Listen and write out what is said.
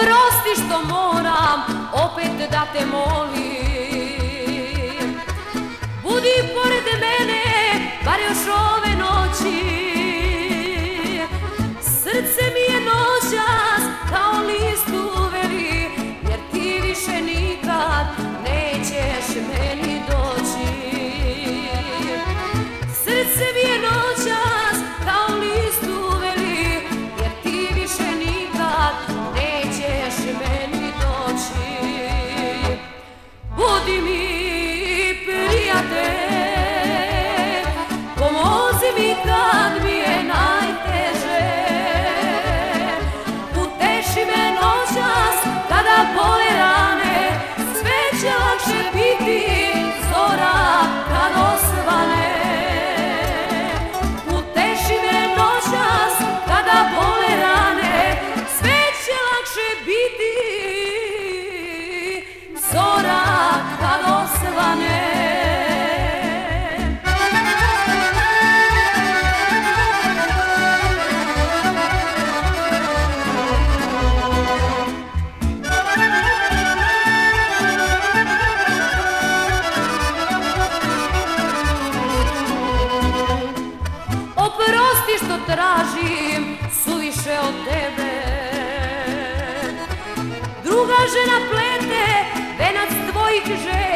Oprosti što moram opet da te molim. Budi pored mene, bar još ove noći. Srce mi je noćas kao list uveli, jer ti više nikad nećeš meni doći. Srce mi je noćas kao list uveli, jer ti više nikad nećeš meni doći. Budi mi prijatelj, pomozi mi kad mi je najteže. Uteši me noćas kada bole rane, sve će lakše biti zora kad osvane. Uteši me noćas kada bole rane, sve će lakše biti zora kad osvane. Oprosti što tražim suviše od tebe. Druga žena plete venac tvojih želja.